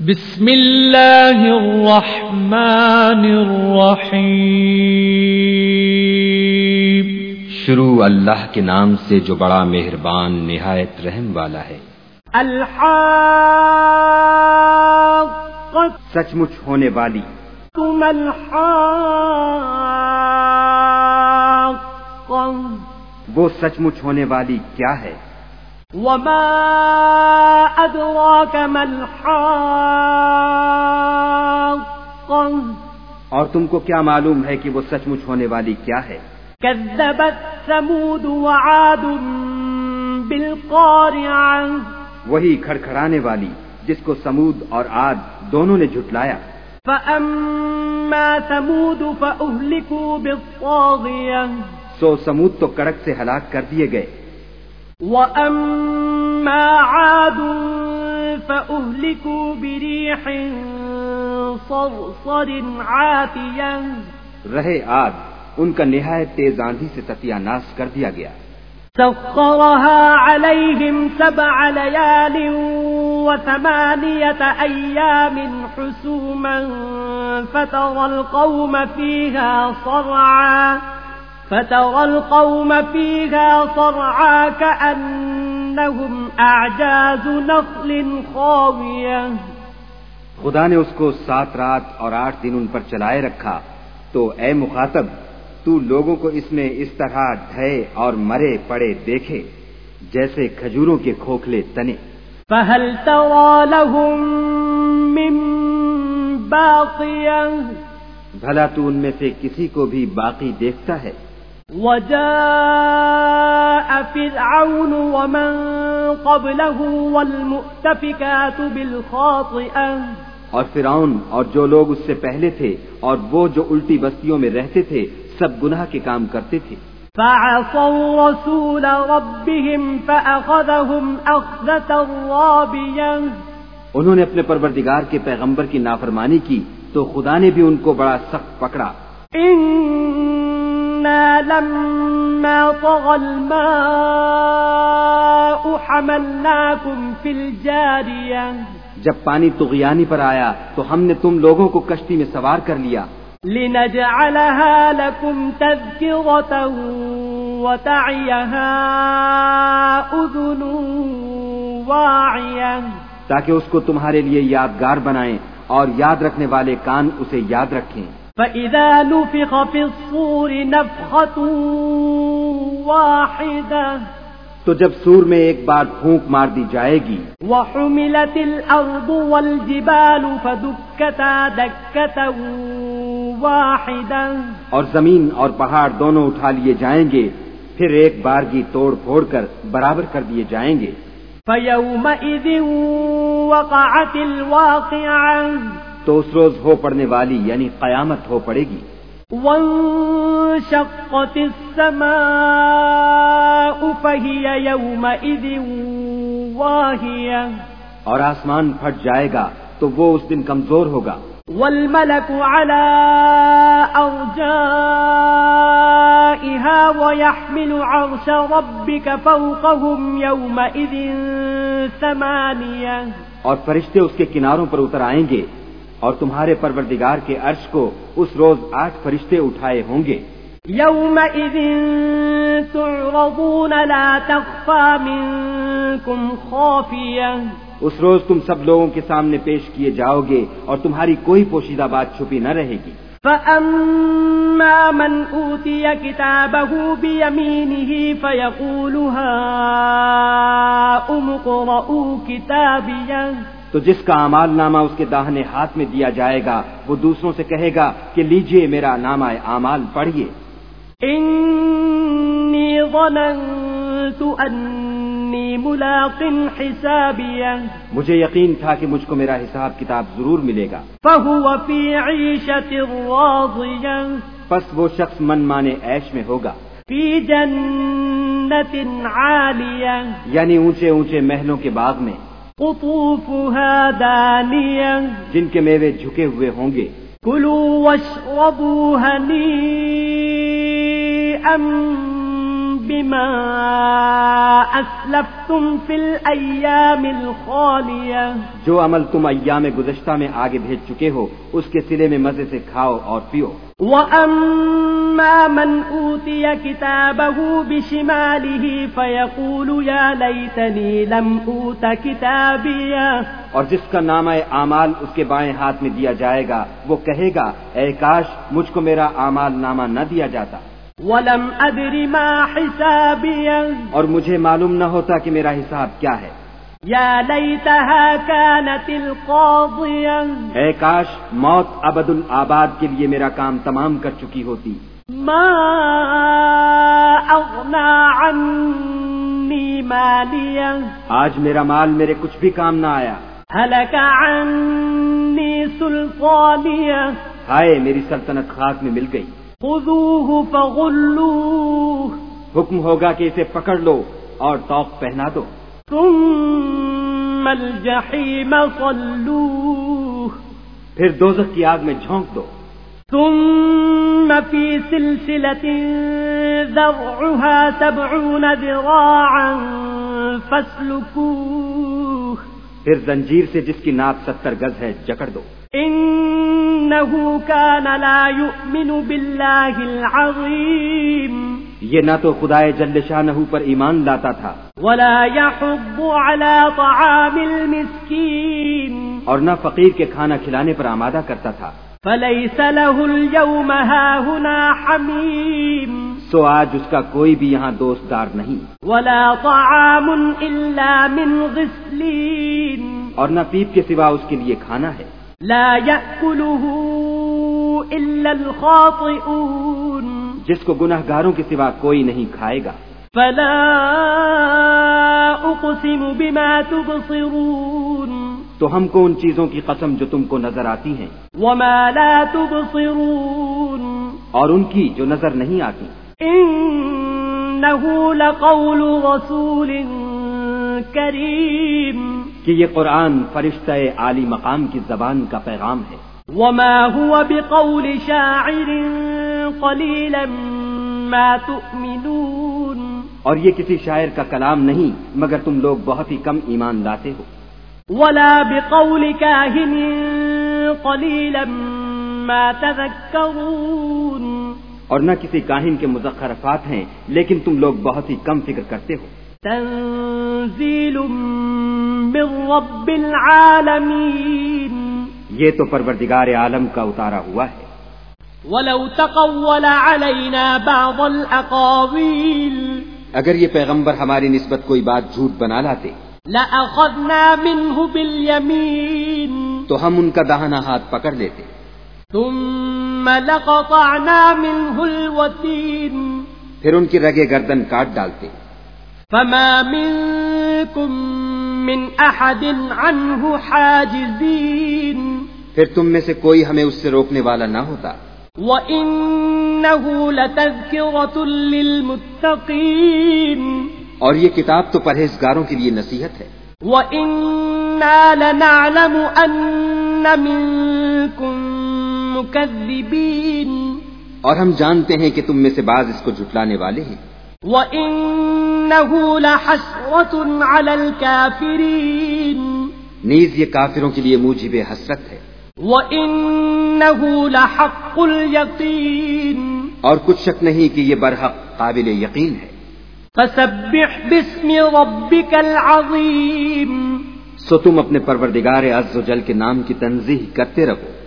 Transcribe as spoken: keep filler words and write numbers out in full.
بسم اللہ الرحمن الرحیم۔ شروع اللہ کے نام سے جو بڑا مہربان نہایت رحم والا ہے۔ الحاقہ، سچ مچ ہونے والی۔ ثم الحاقہ، وہ سچ مچ ہونے والی کیا ہے؟ وما ادراک ما الحاقہ، اور تم کو کیا معلوم ہے کہ وہ سچ مچ ہونے والی کیا ہے؟ کذبت ثمود وعاد بالقارعہ، وہی کھڑکھڑانے والی جس کو سمود اور عاد دونوں نے جھٹلایا۔ فأما ثمود فأهلكوا بالطاغیہ، سو سمود تو کڑک سے ہلاک کر دیے گئے۔ وأما عاد فأهلكوا بريح صرصر عاتية، رہے عاد، ان کا نہایت تیز آندھی سے ستیہ ناش کر دیا گیا۔ سخرها عليهم سبع ليال وثمانية أيام حسوما فترى القوم فيها صرعا فترى القوم فيها صرعا كأنهم أعجاز نخل خاوية۔ خدا نے اس کو سات رات اور آٹھ دن ان پر چلائے رکھا، تو اے مخاطب، تو لوگوں کو اس میں اس طرح ڈھے اور مرے پڑے دیکھے جیسے کھجوروں کے کھوکھلے تنے۔ فهل ترى لهم من باقية، بھلا تو ان میں سے کسی کو بھی باقی دیکھتا ہے؟ وجاء فرعون ومن قبله والمؤتفكات بالخاطئة، اور فرعون اور جو لوگ اس سے پہلے تھے اور وہ جو الٹی بستیوں میں رہتے تھے سب گناہ کے کام کرتے تھے۔ فعصوا رسول ربهم فأخذهم أخذة رابية، انہوں نے اپنے پروردگار کے پیغمبر کی نافرمانی کی تو خدا نے بھی ان کو بڑا سخت پکڑا۔ إنا لما طغى الماء حملناكم في الجارية، جب پانی طغیانی پر آیا تو ہم نے تم لوگوں کو کشتی میں سوار کر لیا۔ لنجعلها لكم تذكرة وتعيها أذن واعية، تاکہ اس کو تمہارے لیے یادگار بنائیں اور یاد رکھنے والے کان اسے یاد رکھیں۔ فإذا نفخ في الصور نفخة واحدة، تو جب سور میں ایک بار پھونک مار دی جائے گی۔ وحملت الأرض والجبال فدكتا دكة واحدة، اور زمین اور پہاڑ دونوں اٹھا لیے جائیں گے، پھر ایک بارگی توڑ پھوڑ کر برابر کر دیے جائیں گے۔ فيومئذ وقعت الواقعة، تو اس روز ہو پڑنے والی یعنی قیامت ہو پڑے گی۔ وانشقت السماء فهي يومئذ واهية، اور آسمان پھٹ جائے گا تو وہ اس دن کمزور ہوگا۔ والملك على أرجائها ويحمل عرش ربك فوقهم يومئذ ثمانية، اور فرشتے اس کے کناروں پر اتر آئیں گے اور تمہارے پروردگار کے عرش کو اس روز آٹھ فرشتے اٹھائے ہوں گے۔ يومئذ تعرضون لا تخفى منكم خافية، اس روز تم سب لوگوں کے سامنے پیش کیے جاؤ گے اور تمہاری کوئی پوشیدہ بات چھپی نہ رہے گی۔ فأما من أوتي كتابه بيمينه فيقول هاؤم اقرءوا كتابيه، تو جس کا اعمال نامہ اس کے داہنے ہاتھ میں دیا جائے گا وہ دوسروں سے کہے گا کہ لیجئے میرا نامہ اعمال پڑھیے۔ انی ظننت انی ملاق حسابیہ، مجھے یقین تھا کہ مجھ کو میرا حساب کتاب ضرور ملے گا۔ فہو فی عیشۃ راضیہ، پس وہ شخص من مانے عیش میں ہوگا۔ فی جنت عالیہ، یعنی اونچے اونچے محلوں کے باغ میں۔ قطوفها دانیہ، جن کے میوے جھکے ہوئے ہوں گے۔ کلوا واشربوا ہنیئا بما أسلفتم في الأيام الخالية. جو عمل تم ایام گزشتہ میں آگے بھیج چکے ہو اس کے صلے میں مزے سے کھاؤ اور پیو. وَأَمَّا مَنْ أُوتِيَ كِتَابَهُ بِشِمَالِهِ فَيَقُولُ يَا لَيْتَنِي لَمْ أُوتَ كِتَابِيَهْ. اور جس کا نامہ اعمال اس کے بائیں ہاتھ میں دیا جائے گا وہ کہے گا اے کاش مجھ کو میرا اعمال نامہ نہ دیا جاتا. وَلَمْ أَدْرِ مَا حِسَابِيَهْ. اور مجھے معلوم نہ ہوتا کہ میرا حساب کیا ہے. يَا لَيْتَهَا كَانَتِ الْقَاضِيَةَ. اے کاش موت ابد الآباد کے لیے میرا کام تمام کر چکی ہوتی. مَا أَغْنَى عَنِّي مَالِيَهْ. آج میرا مال میرے کچھ بھی کام نہ آیا. هَلَكَ عَنِّي سُلْطَانِيَهْ. ہائے میری سلطنت خاک میں مل گئی. خُذُوهُ فَغُلُّوهُ. حکم ہوگا کہ اسے پکڑ لو اور طوق پہنا دو. ثم الجحیم صلوه. پھر دوزخ کی آگ میں جھونک دو. ثم فی سلسلة ذرعها سبعون ذراعا فاسلکوه. پھر زنجیر سے جس کی ناپ ستر گز ہے جکڑ دو. انه كان لا يؤمن بالله العظیم. یہ نہ تو خدائے جل شانہ پر ایمان لاتا تھا ولا يحض على طعام المسكين. اور نہ فقیر کے کھانا کھلانے پر آمادہ کرتا تھا. فليس له اليوم هاهنا حميم. سو آج اس کا کوئی بھی یہاں دوست دار نہیں. ولا طعام الا من غسلين. اور نہ پیپ کے سوا اس کے لیے کھانا ہے. لا يأكله الا الخاطئون. جس کو گناہ گاروں کے سوا کوئی نہیں کھائے گا. فلا اقسم بما تبصرون. تو ہم کو ان چیزوں کی قسم جو تم کو نظر آتی ہیں. وما لا تبصرون. اور ان کی جو نظر نہیں آتی. انه لقول رسول کریم. کہ یہ قرآن فرشتہ عالی مقام کی زبان کا پیغام ہے. وما هو بقول شاعر قلیلا ما تؤمنون. اور یہ کسی شاعر کا کلام نہیں مگر تم لوگ بہت ہی کم ایمان لاتے ہو. ولا بقول کاہن قلیلا ما تذکرون. اور نہ کسی کاہن کے مزخرفات ہیں لیکن تم لوگ بہت ہی کم فکر کرتے ہو. تنزیل من رب العالمین، یہ تو پروردگار عالم کا اتارا ہوا ہے. ولو تقول علینا بعض الاقاویل، اگر یہ پیغمبر ہماری نسبت کوئی بات جھوٹ بنا لاتے لأخذنا منه بالیمین، تو ہم ان کا داہنا ہاتھ پکڑ لیتے. ثم لقطعنا منه الوتین، پھر ان کی رگے گردن کاٹ ڈالتے. فما منکم من احد عنه حاجزین، پھر تم میں سے کوئی ہمیں اس سے روکنے والا نہ ہوتا. وَإِنَّهُ لَتَذْكِرَةٌ لِّلْمُتَّقِينَ، اور یہ کتاب تو پرہیزگاروں کے لیے نصیحت ہے. وَإِنَّا لَنَعْلَمُ أَنَّ مِنكُم مُّكَذِّبِينَ، اور ہم جانتے ہیں کہ تم میں سے بعض اس کو جھٹلانے والے ہیں. وَإِنَّهُ لَحَسْرَةٌ عَلَى الْكَافِرِينَ، نیز یہ کافروں کے لیے موجب حسرت ہے. وَإِنَّهُ لَحَقُّ الْيَقِينِ، اور کچھ شک نہیں کہ یہ برحق قابل یقین ہے. فَسَبِّحْ بِاسْمِ رَبِّكَ الْعَظِيمِ، سو تم اپنے پروردگار عز و جل کے نام کی تنزیہ کرتے رہو.